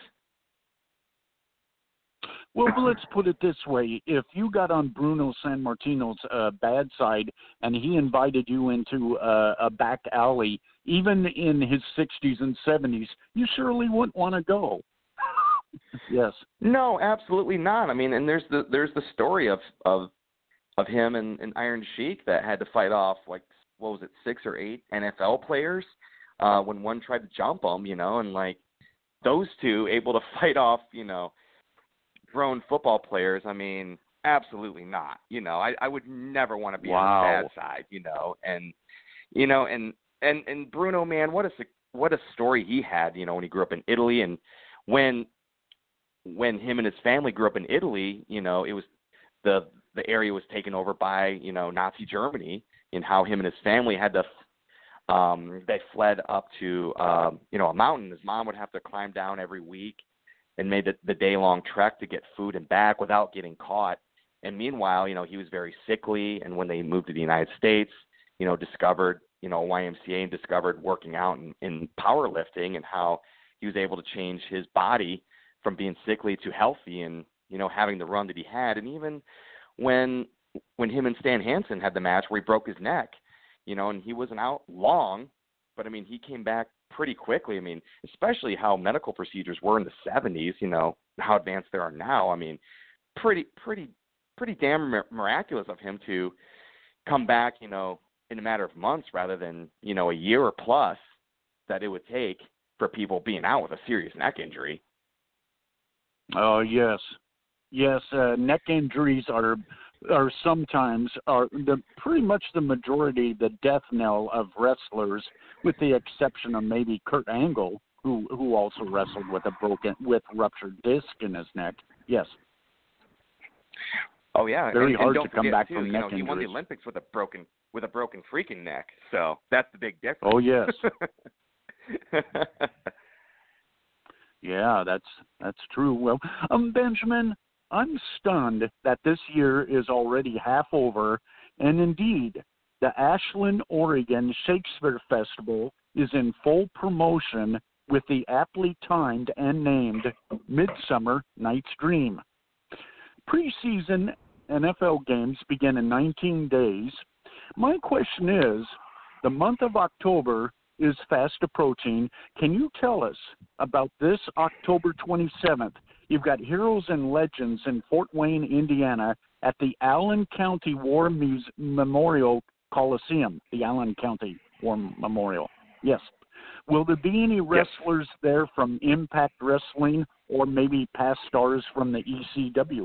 Well, let's put it this way. If you got on Bruno Sammartino's uh, bad side and he invited you into uh, a back alley, even in his sixties and seventies, you surely wouldn't want to go. Yes. No, absolutely not. I mean, and there's the there's the story of of, of him and, and Iron Sheik that had to fight off, like, what was it, six or eight N F L players uh, when one tried to jump him, you know, and, like, those two able to fight off, you know, grown football players. I mean, absolutely not. You know, I, I would never want to be Wow. on the bad side, you know, and, you know, and, and, and Bruno, man, what a, what a story he had, you know, when he grew up in Italy. And when, when him and his family grew up in Italy, you know, it was the, the area was taken over by, you know, Nazi Germany, and how him and his family had to, um, they fled up to, um, you know, a mountain. His mom would have to climb down every week and made the, the day-long trek to get food and back without getting caught. And meanwhile, you know, he was very sickly, and when they moved to the United States, you know, discovered, you know, Y M C A and discovered working out in, in powerlifting, and how he was able to change his body from being sickly to healthy, and, you know, having the run that he had. And even when when him and Stan Hansen had the match where he broke his neck, you know, and he wasn't out long, but, I mean, he came back pretty quickly. I mean, especially how medical procedures were in the seventies, you know, how advanced they are now. I mean, pretty, pretty, pretty damn miraculous of him to come back, you know, in a matter of months rather than, you know, a year or plus that it would take for people being out with a serious neck injury. Oh, yes. Yes, uh, neck injuries are are sometimes are the pretty much the majority, the death knell of wrestlers, with the exception of maybe Kurt Angle, who who also wrestled with a broken with ruptured disc in his neck. Yes. Oh yeah, very and, hard and to come forget, back too, from you neck know, injuries. He won the Olympics with a broken with a broken freaking neck, so that's the big difference. Oh yes. Yeah, that's that's true. Well, um, Benjamin, I'm stunned that this year is already half over, and indeed, the Ashland, Oregon Shakespeare Festival is in full promotion with the aptly timed and named Midsummer Night's Dream. Preseason N F L games begin in nineteen days. My question is, the month of October is fast approaching. Can you tell us about this October twenty-seventh? You've got Heroes and Legends in Fort Wayne, Indiana at the Allen County War Muse- Memorial Coliseum, the Allen County War Memorial. Yes. Will there be any wrestlers yes. there from Impact Wrestling or maybe past stars from the E C W?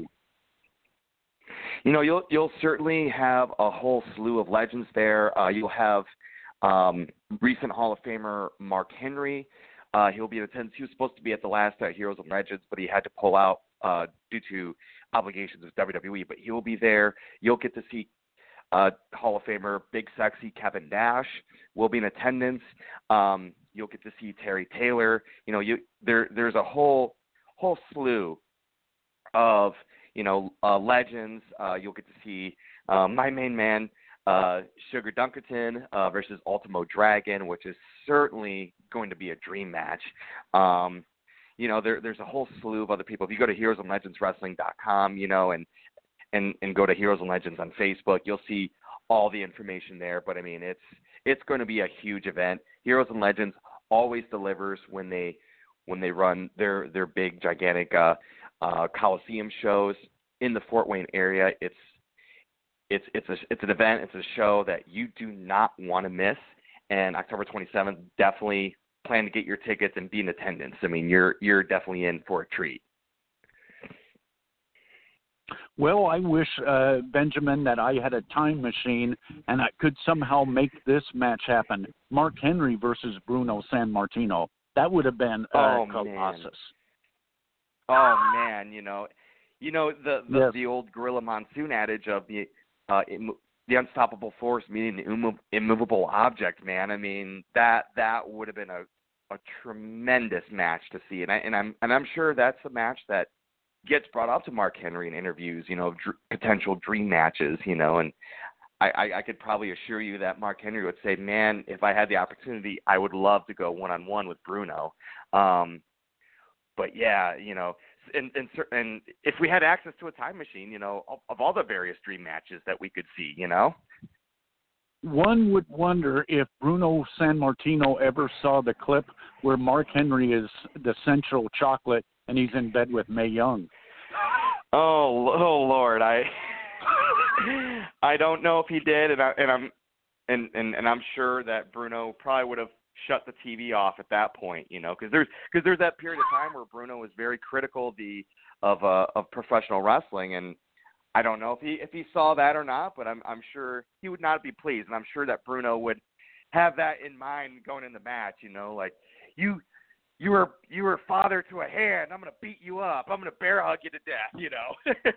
You know, you'll you'll certainly have a whole slew of legends there. Uh, you'll have um, recent Hall of Famer Mark Henry. Uh, he'll be in attendance. He was supposed to be at the last uh, Heroes and Legends, but he had to pull out uh, due to obligations with W W E. But he will be there. You'll get to see uh, Hall of Famer Big Sexy Kevin Nash will be in attendance. Um, you'll get to see Terry Taylor. You know, you there there's a whole whole slew of you know, uh, legends. Uh, you'll get to see uh, my main man, uh, Sugar Dunkerton uh, versus Ultimo Dragon, which is certainly going to be a dream match. Um, you know, there, there's a whole slew of other people. If you go to heroes and legends wrestling dot com, you know, and, and, and go to Heroes and Legends on Facebook, you'll see all the information there. But, I mean, it's it's going to be a huge event. Heroes and Legends always delivers when they when they run their, their big, gigantic uh, Uh, Coliseum shows in the Fort Wayne area. It's it's it's a it's an event. It's a show that you do not want to miss. And October twenty-seventh, definitely plan to get your tickets and be in attendance. I mean, you're you're definitely in for a treat. Well, I wish, uh, Benjamin, that I had a time machine and I could somehow make this match happen. Mark Henry versus Bruno Sammartino. That would have been uh, oh, colossus. Man. Oh man, you know, you know the the, yes. the old Gorilla Monsoon adage of the uh, Im- the unstoppable force meeting the immo- immovable object. Man, I mean that that would have been a, a tremendous match to see, and I and I'm and I'm sure that's a match that gets brought up to Mark Henry in interviews. You know, dr- potential dream matches. You know, and I, I I could probably assure you that Mark Henry would say, man, if I had the opportunity, I would love to go one on one with Bruno. Um, But yeah, you know, and, and and if we had access to a time machine, you know, of, of all the various dream matches that we could see, you know, one would wonder if Bruno Sammartino ever saw the clip where Mark Henry is the central chocolate and he's in bed with Mae Young. Oh, oh Lord, I I don't know if he did, and I and I'm and, and and I'm sure that Bruno probably would have shut the T V off at that point, you know, because there's because there's that period of time where Bruno was very critical of the of uh, of professional wrestling, and I don't know if he if he saw that or not, but I'm I'm sure he would not be pleased, and I'm sure that Bruno would have that in mind going in the match, you know, like you you were you were father to a hand, I'm gonna beat you up, I'm gonna bear hug you to death, you know.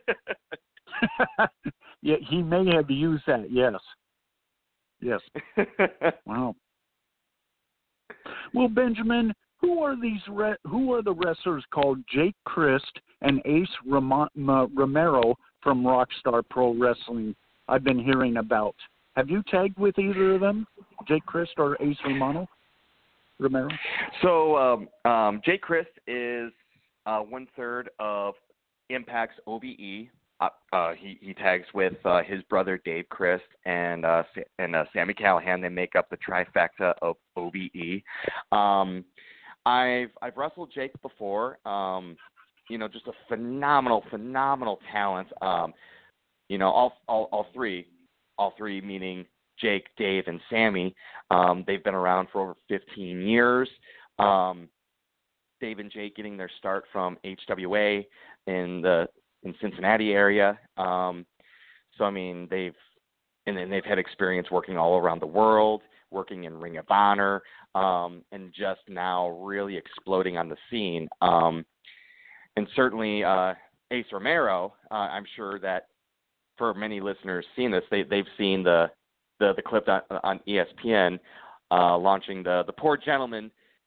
Yeah, he may have used that. Yes, yes. Wow. Well, Benjamin, who are these? Re- who are the wrestlers called Jake Crist and Ace Rom- M- Romero from Rockstar Pro Wrestling? I've been hearing about. Have you tagged with either of them, Jake Crist or Ace Romano? Romero. So um, um, Jake Crist is uh, one third of Impact's O B E. Uh, uh, he, he tags with uh, his brother Dave Crist and uh, and uh, Sammy Callahan. They make up the trifecta of O B E. Um, I've I've wrestled Jake before. Um, you know, just a phenomenal, phenomenal talent. Um, you know, all all all three, all three meaning Jake, Dave, and Sammy. Um, they've been around for over fifteen years. Um, Dave and Jake getting their start from H W A in the in Cincinnati area. Um, so, I mean, they've and then they've had experience working all around the world, working in Ring of Honor, um, and just now really exploding on the scene. Um, and certainly uh, Ace Romero, uh, I'm sure that for many listeners seeing this, they, they've seen the, the, the clip on, on E S P N uh, launching the, the Poor Gentleman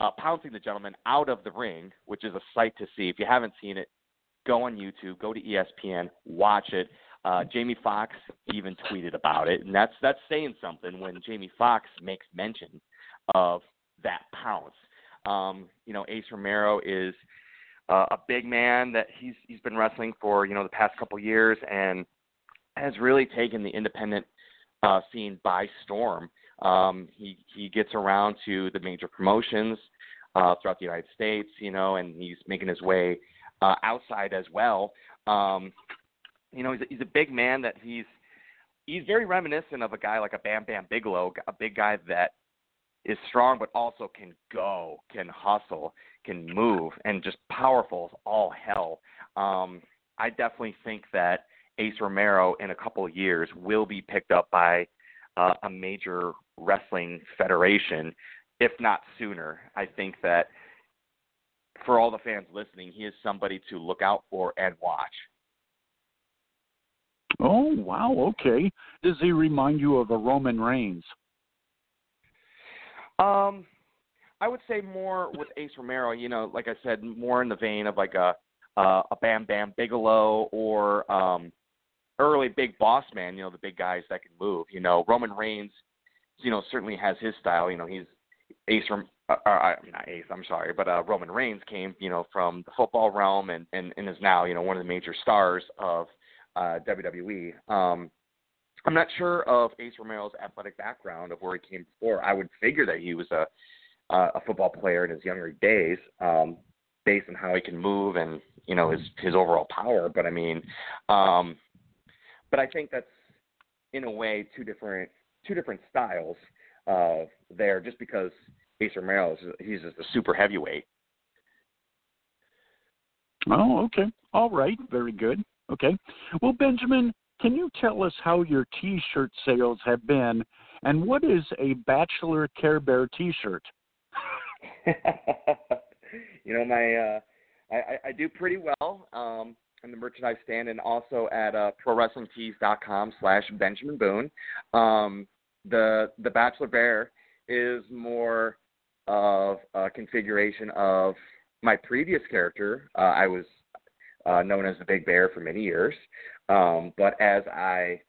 uh, pouncing the gentleman out of the ring, which is a sight to see. If you haven't seen it, go on YouTube, go to E S P N, watch it. Uh, Jamie Foxx even tweeted about it, and that's that's saying something when Jamie Foxx makes mention of that pounce. Um, you know, Ace Romero is uh, a big man that he's he's been wrestling for, you know, the past couple years and has really taken the independent uh, scene by storm. Um, he he gets around to the major promotions uh, throughout the United States, you know, and he's making his way uh, outside as well. Um, you know, he's a, he's a big man that he's he's very reminiscent of a guy like a Bam Bam Bigelow, a big guy that is strong but also can go, can hustle, can move, and just powerful as all hell. Um, I definitely think that Ace Romero in a couple of years will be picked up by uh, a major wrestling federation, if not sooner. I think that for all the fans listening, he is somebody to look out for and watch. Oh, wow, okay. Does he remind you of a Roman Reigns? Um, I would say more with Ace Romero, you know, like I said, more in the vein of like a uh, a Bam Bam Bigelow or um, early Big Boss Man, you know, the big guys that can move. You know, Roman Reigns, you know, certainly has his style. You know, he's Ace, uh, uh, not Ace, I'm sorry, but uh, Roman Reigns came, you know, from the football realm and, and, and is now, you know, one of the major stars of uh, W W E. Um, I'm not sure of Ace Romero's athletic background of where he came before. I would figure that he was a uh, a football player in his younger days, um, based on how he can move and, you know, his his overall power. But I mean, um, but I think that's in a way two different two different styles uh, there. Just because Ace Romero is he's just a super heavyweight. Oh, okay. All right. Very good. Okay. Well, Benjamin, can you tell us how your T-shirt sales have been, and what is a Bachelor Care Bear T-shirt? you know, my uh, I, I do pretty well um, in the merchandise stand, and also at uh, pro wrestling tees dot com slash Benjamin Boone. Um, the the Bachelor Bear is more of a configuration of my previous character. Uh, I was uh, known as the Big Bear for many years, um, but as I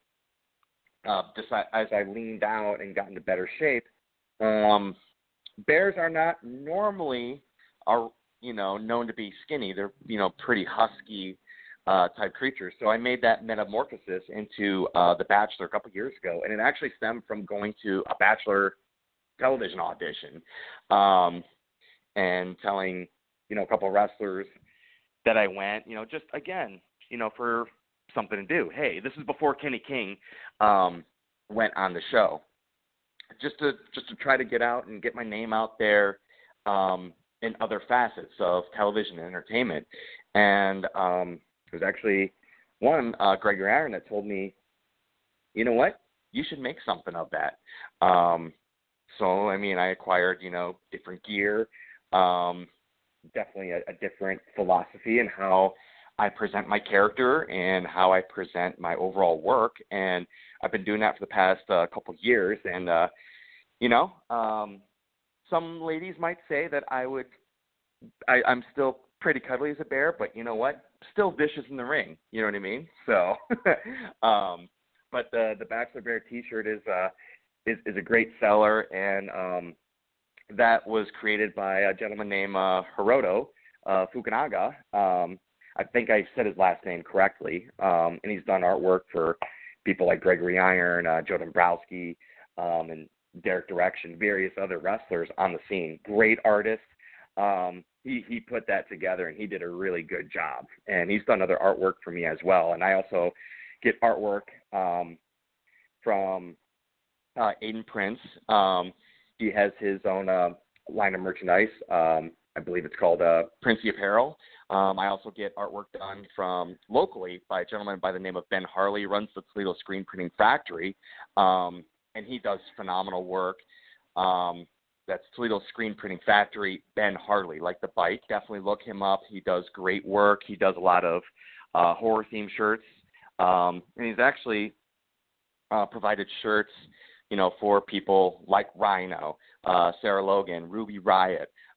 uh, decide, as I leaned out and got into better shape, um, bears are not normally are you know known to be skinny. They're you know pretty husky uh, type creatures. So I made that metamorphosis into uh, the Bachelor a couple of years ago, and it actually stemmed from going to a Bachelor television audition um, and telling you know a couple of wrestlers that I went. You know, just again, you know, for something to do. Hey, this is before Kenny King um, went on the show. Just to just to try to get out and get my name out there um, in other facets of television and entertainment. And um, it was actually one, uh, Gregory Iron, that told me, you know what, you should make something of that. Um, so, I mean, I acquired, you know, different gear, um, definitely a, a different philosophy in how I present my character and how I present my overall work. And I've been doing that for the past uh, couple of years. And, uh, you know, um, some ladies might say that I would, I, I'm still pretty cuddly as a bear, but you know what? Still vicious in the ring. You know what I mean? So, um, but the, the Bachelor Bear t-shirt is, uh, is, is a great seller. And um, that was created by a gentleman named uh, Hiroto uh, Fukunaga. Um, I think I said his last name correctly, um, and he's done artwork for people like Gregory Iron, uh, Joe Dombrowski, um, and Derek Direction, various other wrestlers on the scene. Great artist. Um, he, he put that together, and he did a really good job. And he's done other artwork for me as well. And I also get artwork um, from uh, Aiden Prince. Um, he has his own uh, line of merchandise. Um, I believe it's called uh, Princey Apparel. Um, I also get artwork done from locally by a gentleman by the name of Ben Harley. He runs the Toledo Screen Printing Factory, um, and he does phenomenal work. Um, that's Toledo Screen Printing Factory, Ben Harley, like the bike. Definitely look him up. He does great work. He does a lot of uh, horror-themed shirts, um, and he's actually uh, provided shirts, you know, for people like Rhino, uh, Sarah Logan, Ruby Riott,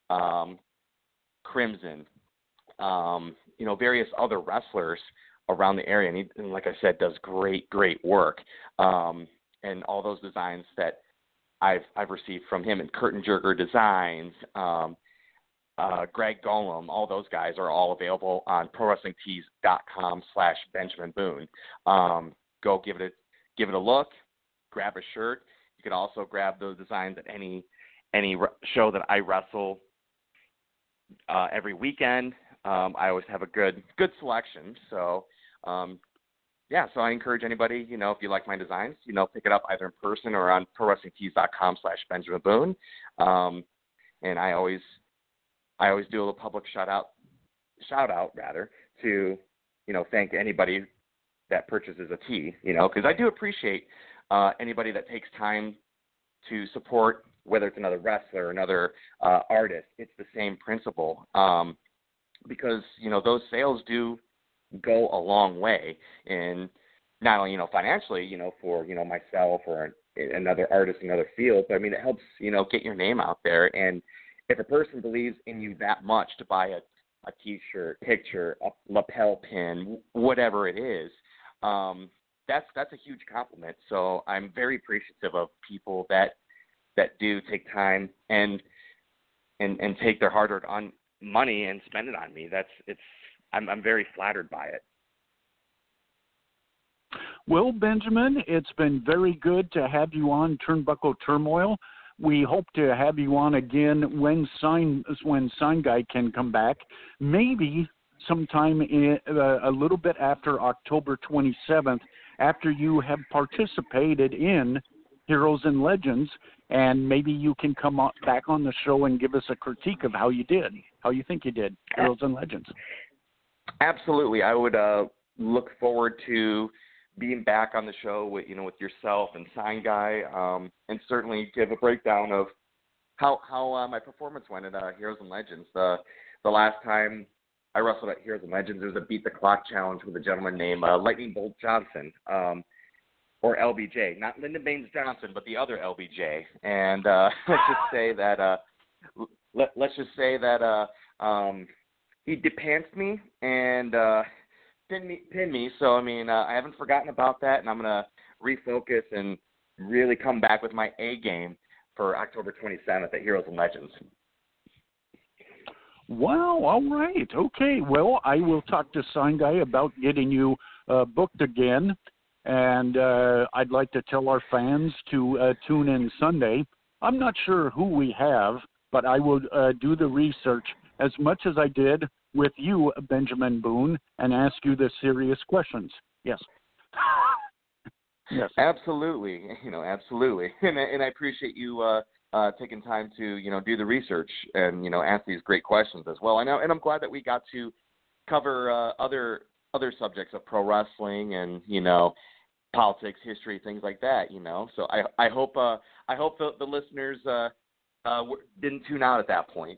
um, Crimson, um, you know, various other wrestlers around the area. And, he, and like I said, does great, great work. Um, and all those designs that I've I've received from him, and Curtain Jerker Designs, um, uh, Greg Golem, all those guys are all available on ProWrestlingTees.com slash Benjamin Boone. Um, go give it a give it a look, grab a shirt. You can also grab those designs at any any re- show that I wrestle uh, every weekend. Um, I always have a good good selection. So, um, yeah, so I encourage anybody, you know, if you like my designs, you know, pick it up either in person or on ProWrestlingTees.com slash Benjamin Boone. Um, and I always I always do a little public shout out, shout out rather, to, you know, thank anybody that purchases a tee, you know, because I do appreciate uh, anybody that takes time to support, whether it's another wrestler, another uh, artist. It's the same principle, um, because, you know, those sales do go a long way in not only, you know, financially, you know, for, you know, myself or another artist in another field, but I mean, it helps, you know, get your name out there. And if a person believes in you that much to buy a, a T-shirt, picture, a lapel pin, whatever it is, um, that's that's a huge compliment. So I'm very appreciative of people that that do take time and and and take their hard-earned money and spend it on me. That's it's I'm I'm very flattered by it. Well, Benjamin, it's been very good to have you on Turnbuckle Turmoil. We hope to have you on again when Sign when Sign Guy can come back. Maybe sometime in, uh, a little bit after October twenty-seventh, after you have participated in Heroes and Legends, and maybe you can come on, back on the show and give us a critique of how you did, how you think you did, Heroes and Legends. Absolutely. I would uh, look forward to being back on the show with, you know, with yourself and Sign Guy, um, and certainly give a breakdown of how how uh, my performance went at uh, Heroes and Legends. The the last time I wrestled at Heroes and Legends, there was a Beat the Clock challenge with a gentleman named uh, Lightning Bolt Johnson, um, or L B J, not Lyndon Baines Johnson, but the other L B J. And uh, let's just say that uh, let let's just say that uh, um, he depantsed me and. Uh, Pin me, pin me. So, I mean, uh, I haven't forgotten about that, and I'm going to refocus and really come back with my A game for October twenty-seventh at Heroes and Legends. Wow, all right. Okay, well, I will talk to Sign Guy about getting you uh, booked again, and uh, I'd like to tell our fans to uh, tune in Sunday. I'm not sure who we have, but I will uh, do the research as much as I did with you, Benjamin Boone, and ask you the serious questions. Yes. Yes. Absolutely. You know, absolutely. And, and I appreciate you uh, uh, taking time to, you know, do the research and, you know, ask these great questions as well. I know, and I'm glad that we got to cover uh, other other subjects of pro wrestling and, you know, politics, history, things like that. You know, so I I hope uh, I hope the, the listeners uh, uh, didn't tune out at that point.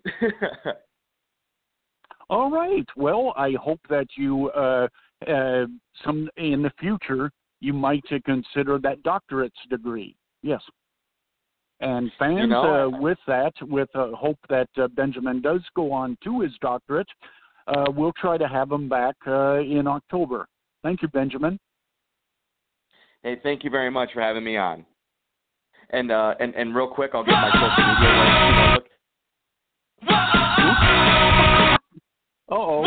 All right. Well, I hope that you, uh, uh, some in the future, you might uh, consider that doctorate's degree. Yes. And fans, you know, uh, with that, with uh, hope that uh, Benjamin does go on to his doctorate, uh, we'll try to have him back uh, in October. Thank you, Benjamin. Hey, thank you very much for having me on. And uh, and and real quick, I'll get my social media link. Uh-oh.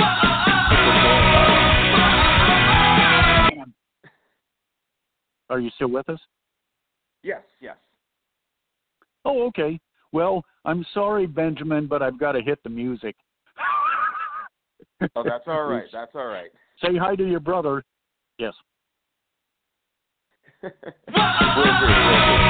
Are you still with us? Yes, yes. Oh, okay. Well, I'm sorry, Benjamin, but I've got to hit the music. Oh, that's all right. That's all right. Say hi to your brother. Yes. Will do, will do.